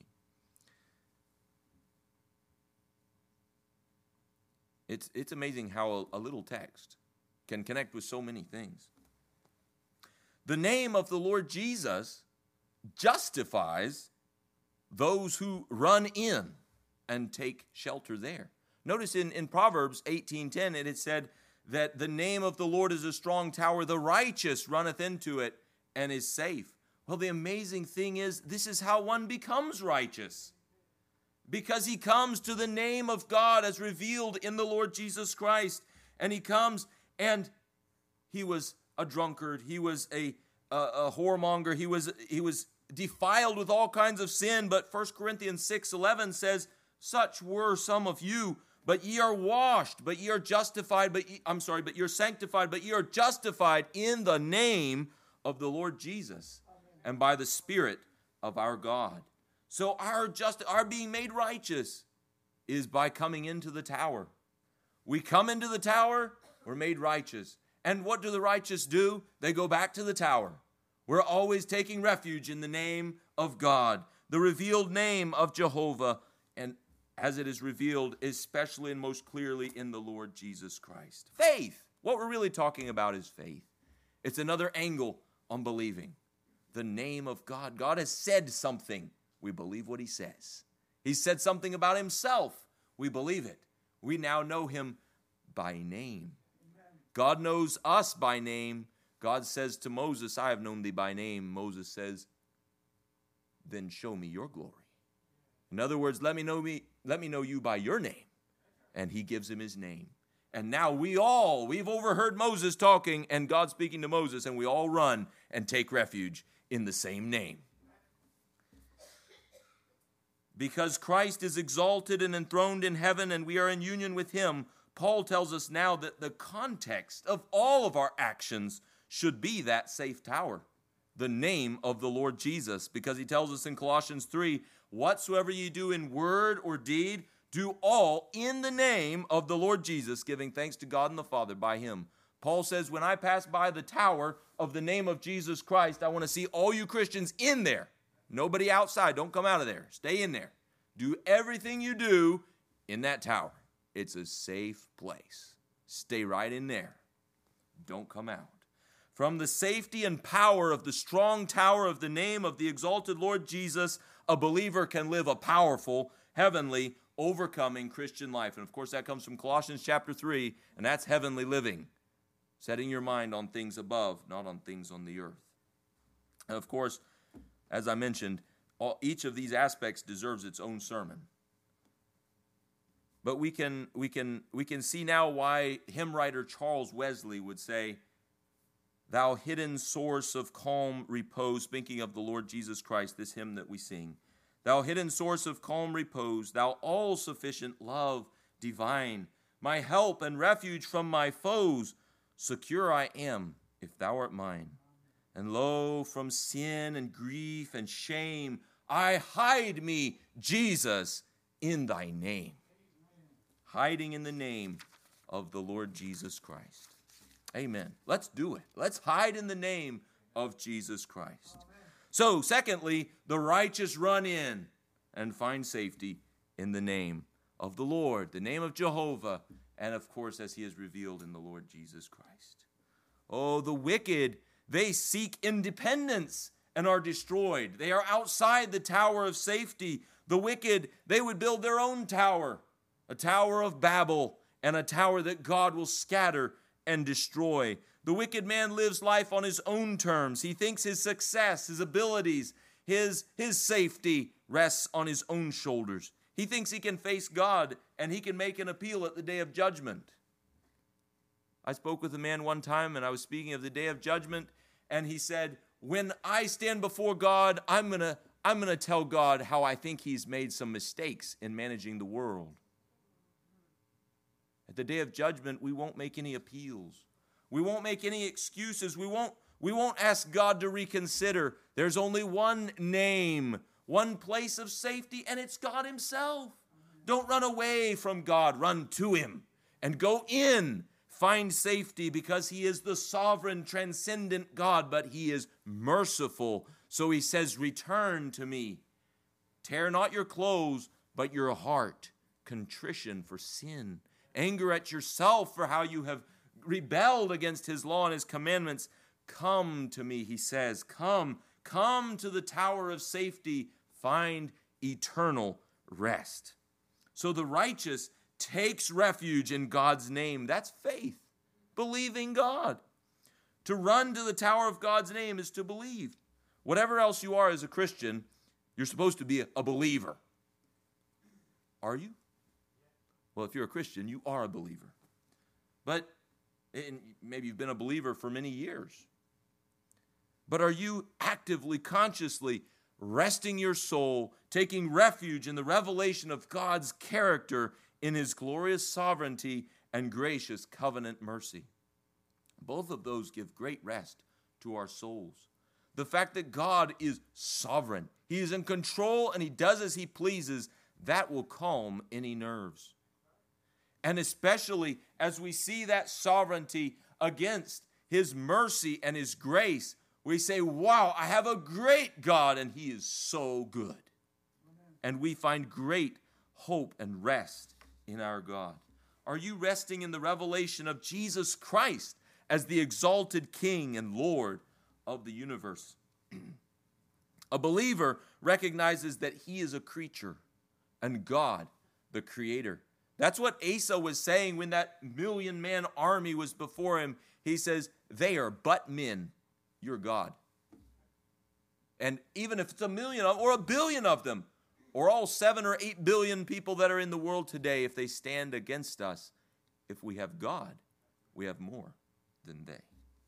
It's amazing how a little text can connect with so many things. The name of the Lord Jesus justifies those who run in and take shelter there. Notice in Proverbs 18:10, it had said that the name of the Lord is a strong tower, the righteous runneth into it and is safe. Well, the amazing thing is, this is how one becomes righteous. Because he comes to the name of God as revealed in the Lord Jesus Christ. And he comes, and he was a drunkard, he was a whoremonger, he was defiled with all kinds of sin. But 1 Corinthians 6:11 says, such were some of you, but ye are washed, but ye are justified, but you're sanctified, but ye are justified in the name of the Lord Jesus, and by the Spirit of our God. So our being made righteous is by coming into the tower. We come into the tower, we're made righteous. And what do the righteous do? They go back to the tower. We're always taking refuge in the name of God, the revealed name of Jehovah, and as it is revealed especially and most clearly in the Lord Jesus Christ. Faith. What we're really talking about is faith. It's another angle on believing. The name of God. God has said something. We believe what he says. He said something about himself. We believe it. We now know him by name. Amen. God knows us by name. God says to Moses, I have known thee by name. Moses says, then show me your glory. In other words, let me know you by your name. And he gives him his name. And now we've overheard Moses talking and God speaking to Moses, and we all run and take refuge in the same name. Because Christ is exalted and enthroned in heaven and we are in union with him, Paul tells us now that the context of all of our actions should be that safe tower, the name of the Lord Jesus. Because he tells us in Colossians 3, whatsoever ye do in word or deed, do all in the name of the Lord Jesus, giving thanks to God and the Father by him. Paul says, when I pass by the tower of the name of Jesus Christ, I want to see all you Christians in there. Nobody outside. Don't come out of there. Stay in there. Do everything you do in that tower. It's a safe place. Stay right in there. don't come out. From the safety and power of the strong tower of the name of the exalted Lord Jesus, a believer can live a powerful, heavenly, overcoming Christian life. And of course, that comes from Colossians chapter 3, and that's heavenly living. Setting your mind on things above, not on things on the earth. And of course, as I mentioned, each of these aspects deserves its own sermon. But we can see now why hymn writer Charles Wesley would say, "Thou hidden source of calm repose," speaking of the Lord Jesus Christ, this hymn that we sing. "Thou hidden source of calm repose, thou all-sufficient love divine, my help and refuge from my foes, secure I am if thou art mine. And lo, from sin and grief and shame, I hide me, Jesus, in thy name." Hiding in the name of the Lord Jesus Christ. Amen. Let's do it. Let's hide in the name of Jesus Christ. So, secondly, the righteous run in and find safety in the name of the Lord, the name of Jehovah, and of course, as he is revealed in the Lord Jesus Christ. Oh, the wicked, they seek independence and are destroyed. They are outside the tower of safety. The wicked, they would build their own tower, a tower of Babel, and a tower that God will scatter and destroy. The wicked man lives life on his own terms. He thinks his success, his abilities, his safety rests on his own shoulders. He thinks he can face God and he can make an appeal at the day of judgment. I spoke with a man one time and I was speaking of the day of judgment, and he said, "When I stand before God, I'm going to tell God how I think he's made some mistakes in managing the world." At the day of judgment, we won't make any appeals. We won't make any excuses. We won't ask God to reconsider. There's only one name, one place of safety, and it's God himself. Don't run away from God. Run to him and go in. Find safety because he is the sovereign, transcendent God, but he is merciful. So he says, "Return to me. Tear not your clothes, but your heart." Contrition for sin. Anger at yourself for how you have rebelled against his law and his commandments. Come to me, he says. Come to the tower of safety. Find eternal rest. So the righteous takes refuge in God's name. That's faith, believing God. To run to the tower of God's name is to believe. Whatever else you are as a Christian, you're supposed to be a believer. Are you? Well, if you're a Christian, you are a believer. But maybe you've been a believer for many years. But are you actively, consciously resting your soul, taking refuge in the revelation of God's character in his glorious sovereignty and gracious covenant mercy? Both of those give great rest to our souls. The fact that God is sovereign, he is in control, and he does as he pleases, that will calm any nerves. And especially as we see that sovereignty against his mercy and his grace, we say, wow, I have a great God, and he is so good. And we find great hope and rest in our God. Are you resting in the revelation of Jesus Christ as the exalted King and Lord of the universe? A believer recognizes that he is a creature and God, the creator. That's what Asa was saying when that 1,000,000-man army was before him. He says, they are but men. You're God. And even if it's 1,000,000 or 1,000,000,000 of them, or all 7 or 8 billion people that are in the world today, if they stand against us, if we have God, we have more than they.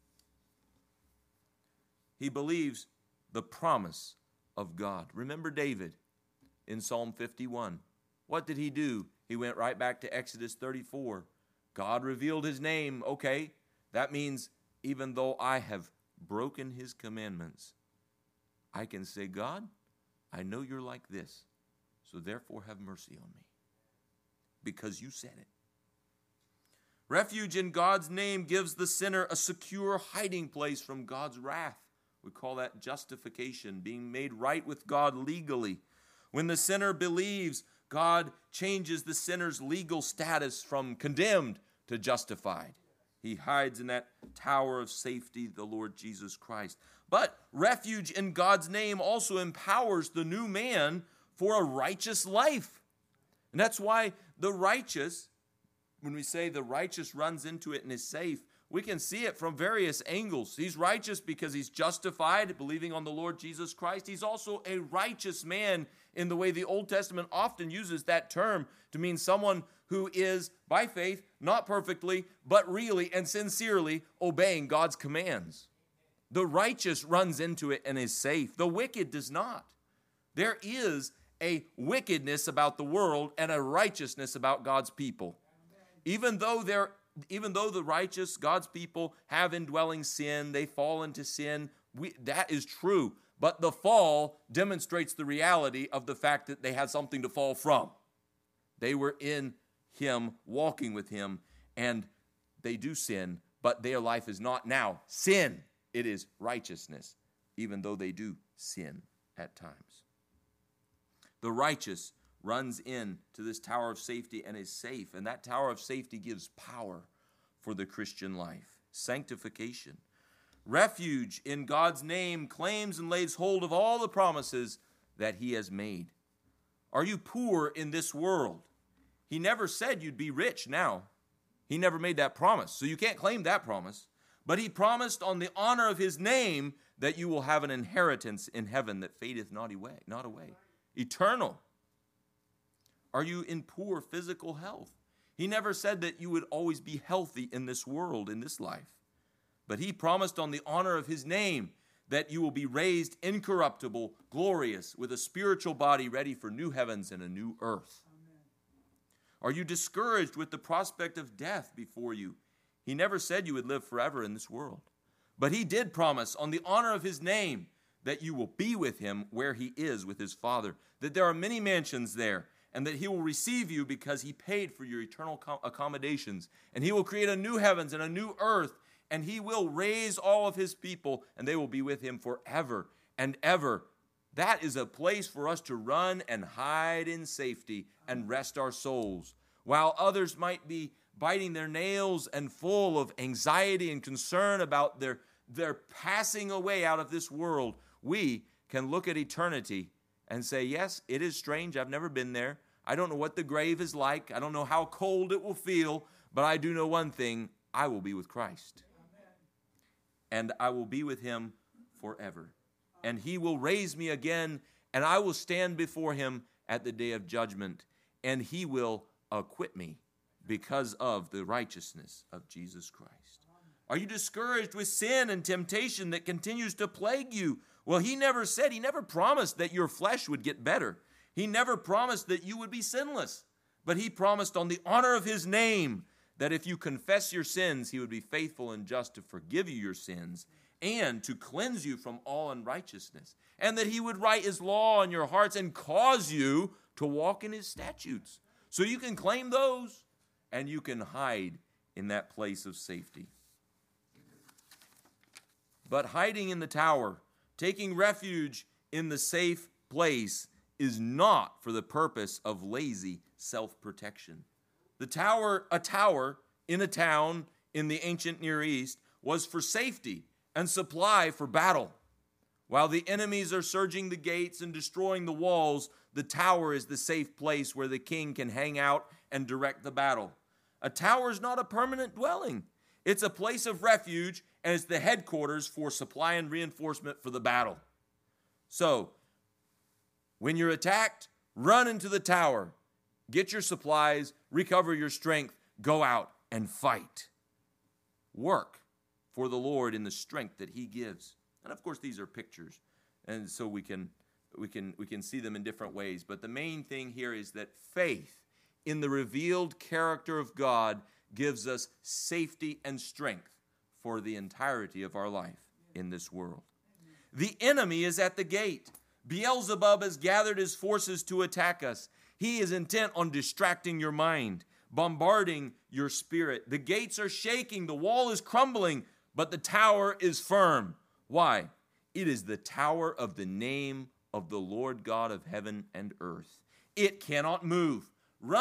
He believes the promise of God. Remember David in Psalm 51. What did he do? He went right back to Exodus 34. God revealed his name. Okay, that means even though I have broken his commandments, I can say, God, I know you're like this, so therefore have mercy on me, because you said it. Refuge in God's name gives the sinner a secure hiding place from God's wrath. We call that justification, being made right with God legally. When the sinner believes, God changes the sinner's legal status from condemned to justified. He hides in that tower of safety, the Lord Jesus Christ. But refuge in God's name also empowers the new man for a righteous life. And that's why the righteous, when we say the righteous runs into it and is safe, we can see it from various angles. He's righteous because he's justified, believing on the Lord Jesus Christ. He's also a righteous man in the way the Old Testament often uses that term to mean someone who is, by faith, not perfectly, but really and sincerely obeying God's commands. The righteous runs into it and is safe. The wicked does not. There is a wickedness about the world and a righteousness about God's people. Even though the righteous, God's people, have indwelling sin, they fall into sin, that is true. But the fall demonstrates the reality of the fact that they had something to fall from. They were in Him, walking with Him, and they do sin, but their life is not now sin. It is righteousness, even though they do sin at times. The righteous runs in to this tower of safety and is safe, and that tower of safety gives power for the Christian life. Sanctification. Refuge in God's name claims and lays hold of all the promises that He has made. Are you poor in this world? He never said you'd be rich now. He never made that promise, so you can't claim that promise. But He promised on the honor of His name that you will have an inheritance in heaven that fadeth not away. Eternal. Are you in poor physical health? He never said that you would always be healthy in this world, in this life. But He promised on the honor of His name that you will be raised incorruptible, glorious, with a spiritual body ready for new heavens and a new earth. Amen. Are you discouraged with the prospect of death before you? He never said you would live forever in this world. But He did promise on the honor of His name that you will be with Him where He is with His Father, that there are many mansions there, and that He will receive you because He paid for your eternal accommodations. And He will create a new heavens and a new earth, and He will raise all of His people, and they will be with Him forever and ever. That is a place for us to run and hide in safety and rest our souls. While others might be biting their nails and full of anxiety and concern about their passing away out of this world, we can look at eternity and say, yes, it is strange. I've never been there. I don't know what the grave is like. I don't know how cold it will feel, but I do know one thing. I will be with Christ. Amen. And I will be with Him forever. And He will raise me again, and I will stand before Him at the day of judgment, and He will acquit me because of the righteousness of Jesus Christ. Are you discouraged with sin and temptation that continues to plague you? Well, He never promised that your flesh would get better. He never promised that you would be sinless. But He promised on the honor of His name that if you confess your sins, He would be faithful and just to forgive you your sins and to cleanse you from all unrighteousness. And that He would write His law on your hearts and cause you to walk in His statutes. So you can claim those and you can hide in that place of safety. But hiding in the tower, taking refuge in the safe place, is not for the purpose of lazy self-protection. A tower in a town in the ancient Near East was for safety and supply for battle. While the enemies are surging the gates and destroying the walls, the tower is the safe place where the king can hang out and direct the battle. A tower is not a permanent dwelling. It's a place of refuge, and it's the headquarters for supply and reinforcement for the battle. So, when you're attacked, run into the tower. Get your supplies, recover your strength, go out and fight. Work for the Lord in the strength that He gives. And of course, these are pictures, and so we can see them in different ways. But the main thing here is that faith in the revealed character of God gives us safety and strength for the entirety of our life in this world. The enemy is at the gate. Beelzebub has gathered his forces to attack us. He is intent on distracting your mind, bombarding your spirit. The gates are shaking, the wall is crumbling, but the tower is firm. Why? It is the tower of the name of the Lord God of heaven and earth. It cannot move. Run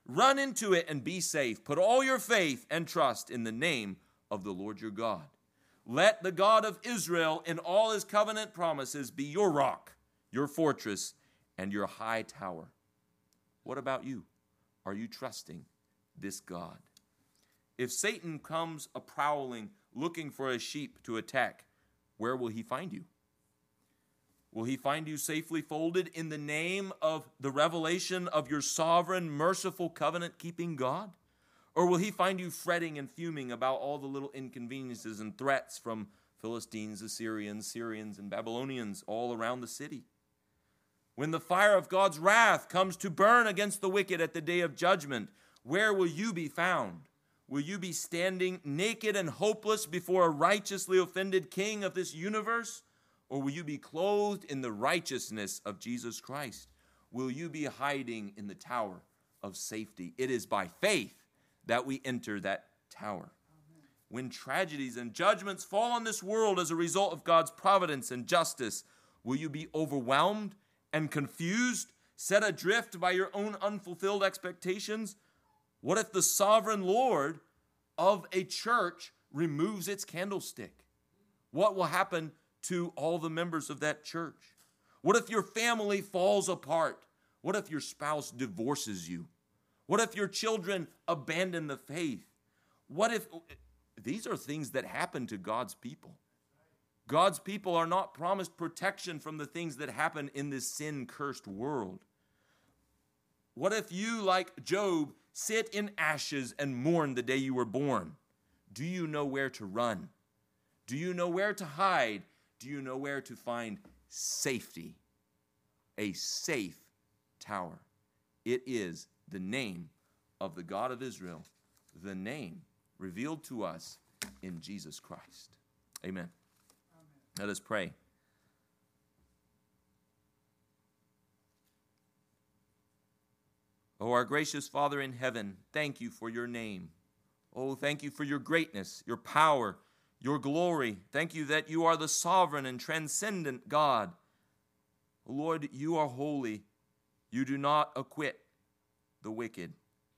Run into it and be safe. Put all your faith and trust in the name of the Lord your God. Let the God of Israel in all his covenant promises be your rock, your fortress, and your high tower. What about you? Are you trusting this God? If Satan comes a-prowling, looking for a sheep to attack, where will he find you? Will he find you safely folded in the name of the revelation of your sovereign, merciful, covenant-keeping God? Or will he find you fretting and fuming about all the little inconveniences and threats from Philistines, Assyrians, Syrians, and Babylonians all around the city? When the fire of God's wrath comes to burn against the wicked at the day of judgment, where will you be found? Will you be standing naked and hopeless before a righteously offended king of this universe? Or will you be clothed in the righteousness of Jesus Christ? Will you be hiding in the tower of safety? It is by faith that we enter that tower. Amen. When tragedies and judgments fall on this world as a result of God's providence and justice, will you be overwhelmed and confused, set adrift by your own unfulfilled expectations? What if the sovereign Lord of a church removes its candlestick? What will happen to all the members of that church? What if your family falls apart? What if your spouse divorces you? What if your children abandon the faith? What if these are things that happen to God's people? God's people are not promised protection from the things that happen in this sin-cursed world. What if you, like Job, sit in ashes and mourn the day you were born? Do you know where to run? Do you know where to hide? Do you know where to find safety? A safe tower. It is the name of the God of Israel, the name revealed to us in Jesus Christ. Amen. Let us pray. Oh, our gracious Father in heaven, thank you for your name. Oh, thank you for your greatness, your power, your glory. Thank you that you are the sovereign and transcendent God. Lord, you are holy. You do not acquit the wicked.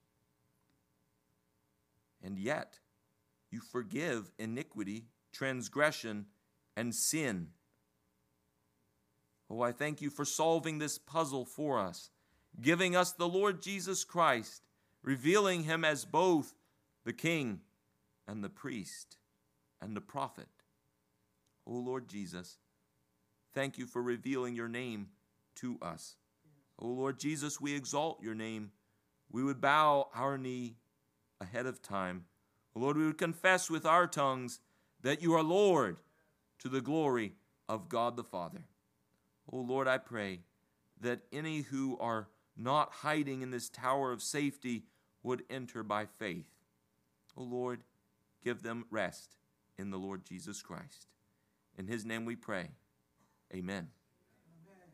And yet, you forgive iniquity, transgression, and sin. Oh, I thank you for solving this puzzle for us, giving us the Lord Jesus Christ, revealing him as both the King and the priest and the prophet. Oh, Lord Jesus, thank you for revealing your name to us. Oh, Lord Jesus, we exalt your name. We would bow our knee ahead of time. Oh, Lord, we would confess with our tongues that you are Lord, to the glory of God the Father. Oh, Lord, I pray that any who are not hiding in this tower of safety would enter by faith. Oh, Lord, give them rest in the Lord Jesus Christ. In his name we pray. Amen. Amen.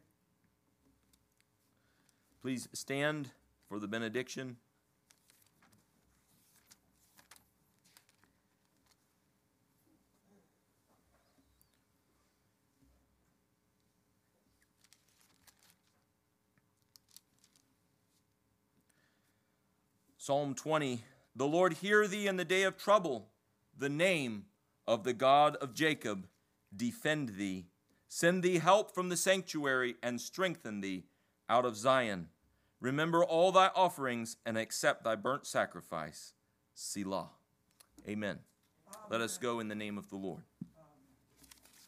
Please stand for the benediction. Psalm 20, the Lord hear thee in the day of trouble. The name of the God of Jacob defend thee. Send thee help from the sanctuary and strengthen thee out of Zion. Remember all thy offerings and accept thy burnt sacrifice. Selah. Amen. Let us go in the name of the Lord.